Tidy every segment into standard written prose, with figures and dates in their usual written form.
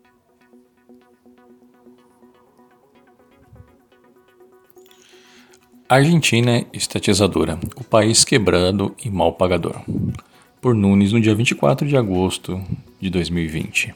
Argentina estatizadora, o país quebrado e mal pagador. Por Nunes, no dia 24 de agosto de 2020.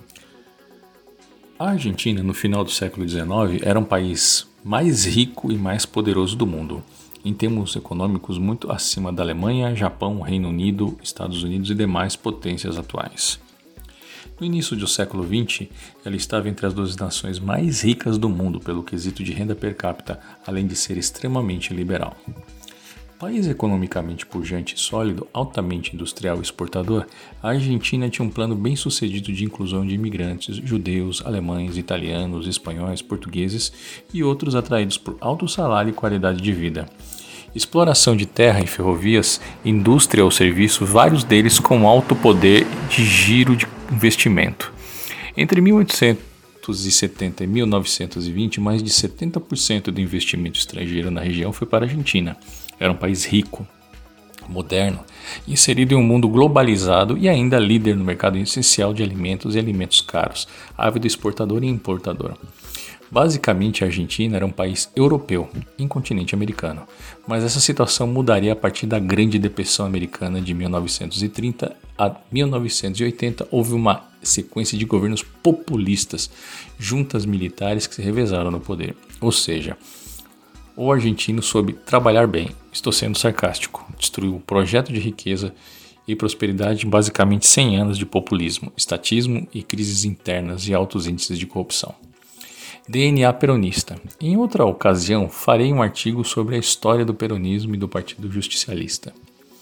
A Argentina, no final do século XIX, era um país mais rico e mais poderoso do mundo, em termos econômicos muito acima da Alemanha, Japão, Reino Unido, Estados Unidos e demais potências atuais. No início do século XX, ela estava entre as 2 nações mais ricas do mundo pelo quesito de renda per capita, além de ser extremamente liberal. País economicamente pujante e sólido, altamente industrial e exportador, a Argentina tinha um plano bem sucedido de inclusão de imigrantes, judeus, alemães, italianos, espanhóis, portugueses e outros atraídos por alto salário e qualidade de vida. Exploração de terra e ferrovias, indústria ou serviços, vários deles com alto poder de giro de investimento. Entre 1870 e 1920, mais de 70% do investimento estrangeiro na região foi para a Argentina. Era um país rico, moderno, inserido em um mundo globalizado e ainda líder no mercado essencial de alimentos e alimentos caros, ávido exportador e importador. Basicamente, a Argentina era um país europeu, em continente americano, mas essa situação mudaria a partir da Grande Depressão Americana de 1930 a 1980. Houve uma sequência de governos populistas, juntas militares que se revezaram no poder. Ou seja, o argentino soube trabalhar bem, estou sendo sarcástico, destruiu o projeto de riqueza e prosperidade em basicamente 100 anos de populismo, estatismo e crises internas e altos índices de corrupção. DNA peronista. Em outra ocasião, farei um artigo sobre a história do peronismo e do Partido Justicialista.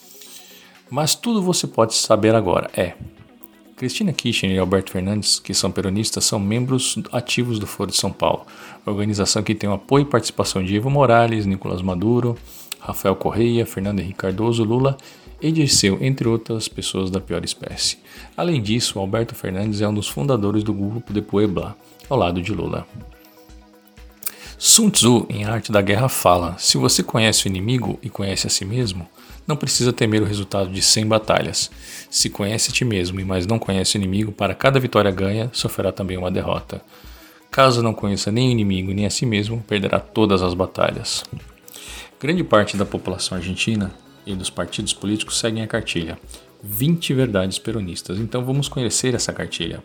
Mas tudo você pode saber agora Cristina Kirchner e Alberto Fernandes, que são peronistas, são membros ativos do Foro de São Paulo, organização que tem o apoio e participação de Evo Morales, Nicolás Maduro, Rafael Correia, Fernando Henrique Cardoso, Lula e Dirceu, entre outras pessoas da pior espécie. Além disso, Alberto Fernandes é um dos fundadores do grupo de Puebla, ao lado de Lula. Sun Tzu, em A Arte da Guerra, fala: se você conhece o inimigo e conhece a si mesmo, não precisa temer o resultado de 100 batalhas. Se conhece a ti mesmo, mas não conhece o inimigo, para cada vitória ganha, sofrerá também uma derrota. Caso não conheça nem o inimigo nem a si mesmo, perderá todas as batalhas. Grande parte da população argentina e dos partidos políticos seguem a cartilha 20 verdades peronistas. Então vamos conhecer essa cartilha.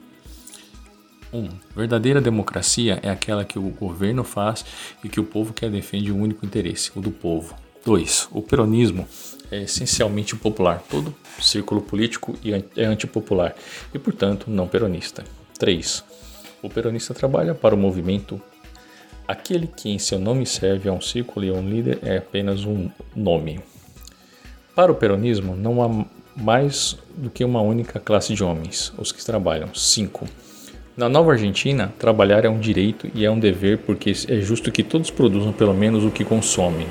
1. Verdadeira democracia é aquela que o governo faz e que o povo quer defende um único interesse, o do povo. 2. O peronismo é essencialmente popular. Todo círculo político é antipopular e, portanto, não peronista. 3. O peronista trabalha para o movimento. Aquele que em seu nome serve a um círculo e a um líder é apenas um nome. Para o peronismo, não há mais do que uma única classe de homens, os que trabalham. 5. Na nova Argentina, trabalhar é um direito e é um dever porque é justo que todos produzam pelo menos o que consomem.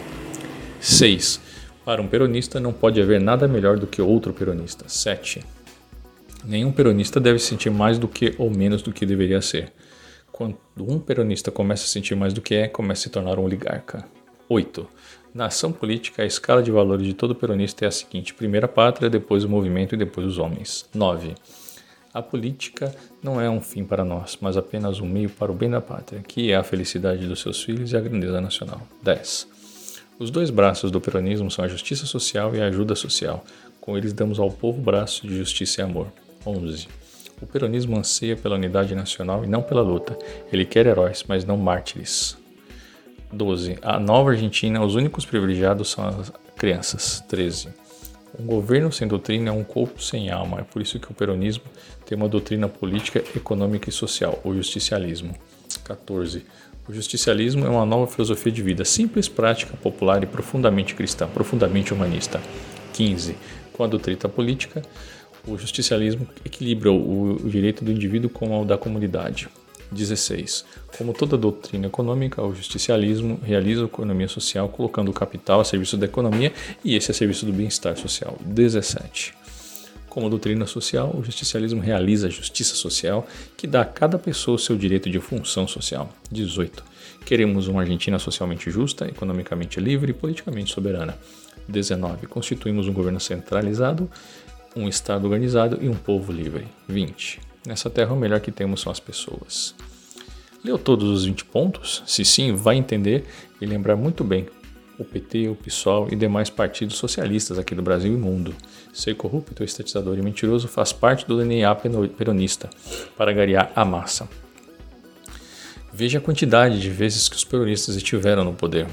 6. Para um peronista não pode haver nada melhor do que outro peronista. 7. Nenhum peronista deve sentir mais do que ou menos do que deveria ser. Quando um peronista começa a sentir mais do que começa a se tornar um oligarca. 8. Na ação política, a escala de valores de todo peronista é a seguinte: primeiro a pátria, depois o movimento e depois os homens. 9. A política não é um fim para nós, mas apenas um meio para o bem da pátria, que é a felicidade dos seus filhos e a grandeza nacional. 10. Os 2 braços do peronismo são a justiça social e a ajuda social. Com eles damos ao povo braço de justiça e amor. 11. O peronismo anseia pela unidade nacional e não pela luta. Ele quer heróis, mas não mártires. 12. A nova Argentina, os únicos privilegiados são as crianças. 13. Um governo sem doutrina é um corpo sem alma. É por isso que o peronismo tem uma doutrina política, econômica e social, o justicialismo. 14. O justicialismo é uma nova filosofia de vida, simples, prática, popular e profundamente cristã, profundamente humanista. 15. Com a doutrina política, o justicialismo equilibra o direito do indivíduo com o da comunidade. 16. Como toda doutrina econômica, o justicialismo realiza a economia social colocando o capital a serviço da economia e esse a serviço do bem-estar social. 17. Como doutrina social, o justicialismo realiza a justiça social que dá a cada pessoa o seu direito de função social. 18. Queremos uma Argentina socialmente justa, economicamente livre e politicamente soberana. 19. Constituímos um governo centralizado, um Estado organizado e um povo livre. 20. Nessa terra o melhor que temos são as pessoas. Leu todos os 20 pontos? Se sim, vai entender e lembrar muito bem o PT, o PSOL e demais partidos socialistas aqui do Brasil e mundo. Ser corrupto, estatizador e mentiroso faz parte do DNA peronista para agariar a massa. Veja a quantidade de vezes que os peronistas estiveram no poder.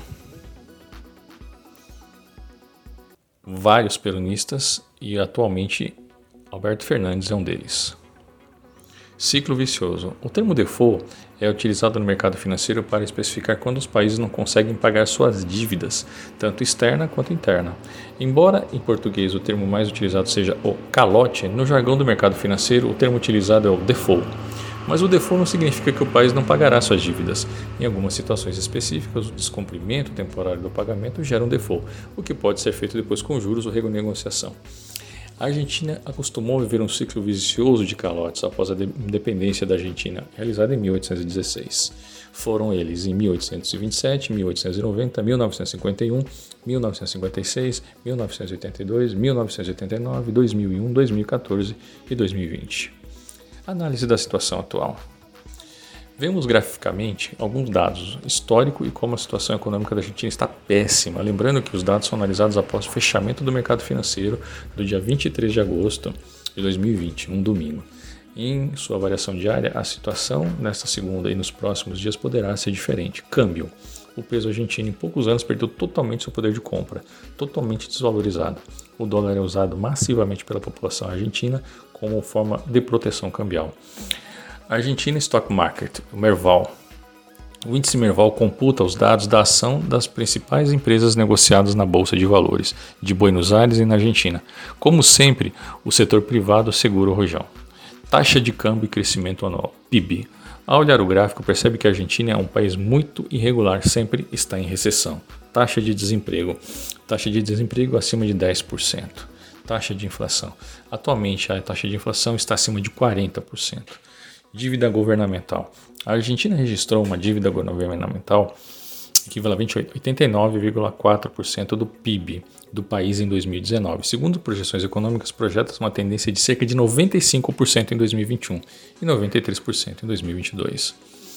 Vários peronistas e atualmente Alberto Fernandes é um deles. Ciclo vicioso. O termo default é utilizado no mercado financeiro para especificar quando os países não conseguem pagar suas dívidas, tanto externa quanto interna. Embora em português o termo mais utilizado seja o calote, no jargão do mercado financeiro o termo utilizado é o default. Mas o default não significa que o país não pagará suas dívidas. Em algumas situações específicas, o descumprimento temporário do pagamento gera um default, o que pode ser feito depois com juros ou renegociação. A Argentina acostumou a viver um ciclo vicioso de calotes após a independência da Argentina, realizada em 1816. Foram eles em 1827, 1890, 1951, 1956, 1982, 1989, 2001, 2014 e 2020. Análise da situação atual. Vemos graficamente alguns dados histórico e como a situação econômica da Argentina está péssima. Lembrando que os dados são analisados após o fechamento do mercado financeiro do dia 23 de agosto de 2020, um domingo. Em sua variação diária, a situação nesta segunda e nos próximos dias poderá ser diferente. Câmbio. O peso argentino em poucos anos perdeu totalmente seu poder de compra, totalmente desvalorizado. O dólar é usado massivamente pela população argentina como forma de proteção cambial. Argentina Stock Market, o Merval. O índice Merval computa os dados da ação das principais empresas negociadas na Bolsa de Valores de Buenos Aires e na Argentina. Como sempre, o setor privado segura o rojão. Taxa de câmbio e crescimento anual, PIB. Ao olhar o gráfico, percebe que a Argentina é um país muito irregular, sempre está em recessão. Taxa de desemprego acima de 10%. Taxa de inflação. Atualmente, a taxa de inflação está acima de 40%. Dívida governamental. A Argentina registrou uma dívida governamental equivalente a 89,4% do PIB do país em 2019. Segundo projeções econômicas, projeta uma tendência de cerca de 95% em 2021 e 93% em 2022.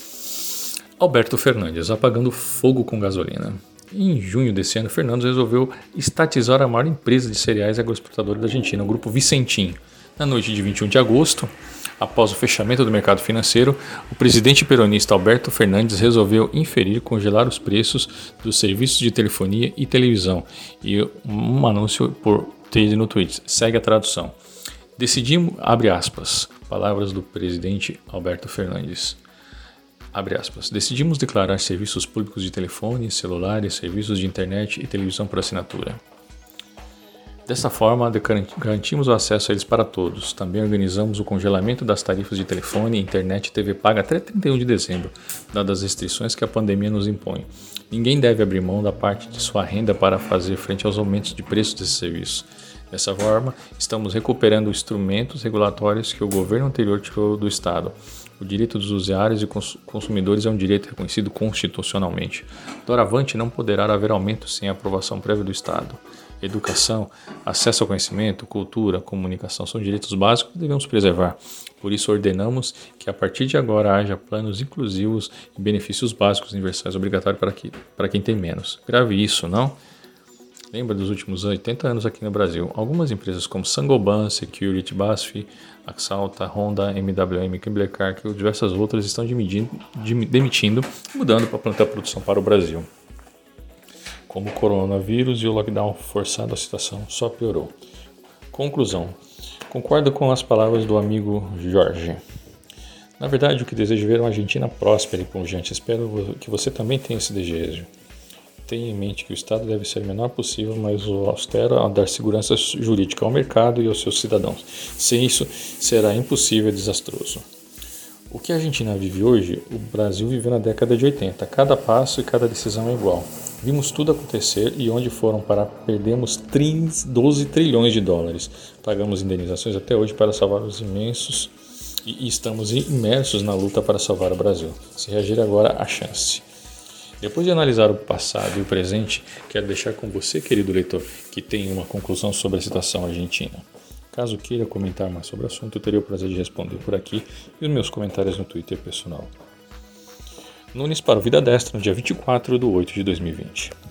Alberto Fernandes, apagando fogo com gasolina. Em junho desse ano, Fernandes resolveu estatizar a maior empresa de cereais agroexportadora da Argentina, o Grupo Vicentim. Na noite de 21 de agosto, após o fechamento do mercado financeiro, o presidente peronista Alberto Fernandes resolveu inferir e congelar os preços dos serviços de telefonia e televisão. E um anúncio por trade no Twitter. Segue a tradução. Decidimos, abre aspas, palavras do presidente Alberto Fernandes. Abre aspas, decidimos declarar serviços públicos de telefone, celulares, serviços de internet e televisão por assinatura. Dessa forma, garantimos o acesso a eles para todos. Também organizamos o congelamento das tarifas de telefone, internet e TV paga até 31 de dezembro, dadas as restrições que a pandemia nos impõe. Ninguém deve abrir mão da parte de sua renda para fazer frente aos aumentos de preços desses serviços. Dessa forma, estamos recuperando instrumentos regulatórios que o governo anterior tirou do Estado. O direito dos usuários e consumidores é um direito reconhecido constitucionalmente. Doravante, não poderá haver aumento sem a aprovação prévia do Estado. Educação, acesso ao conhecimento, cultura, comunicação são direitos básicos que devemos preservar. Por isso, ordenamos que a partir de agora haja planos inclusivos e benefícios básicos universais obrigatórios para quem tem menos. Grave isso, não? Lembra dos últimos 80 anos aqui no Brasil, algumas empresas como Saint-Gobain, Security, BASF, Axalta, Honda, MWM, Kimberly-Clark e diversas outras estão demitindo, mudando para plantar produção para o Brasil. Como o coronavírus e o lockdown forçado, a situação só piorou. Conclusão. Concordo com as palavras do amigo Jorge. Na verdade, o que desejo é ver uma Argentina próspera e pujante. Espero que você também tenha esse desejo. Tenha em mente que o Estado deve ser o menor possível, mas o austero a dar segurança jurídica ao mercado e aos seus cidadãos. Sem isso, será impossível e desastroso. O que a Argentina vive hoje, o Brasil viveu na década de 80. Cada passo e cada decisão é igual. Vimos tudo acontecer e onde foram parar perdemos 12 trilhões de dólares. Pagamos indenizações até hoje para salvar os imensos e estamos imersos na luta para salvar o Brasil. Se reagir agora, há chance. Depois de analisar o passado e o presente, quero deixar com você, querido leitor, que tem uma conclusão sobre a situação argentina. Caso queira comentar mais sobre o assunto, eu teria o prazer de responder por aqui e os meus comentários no Twitter pessoal. Nunes para o Vida Destra, no dia 24/8/2020.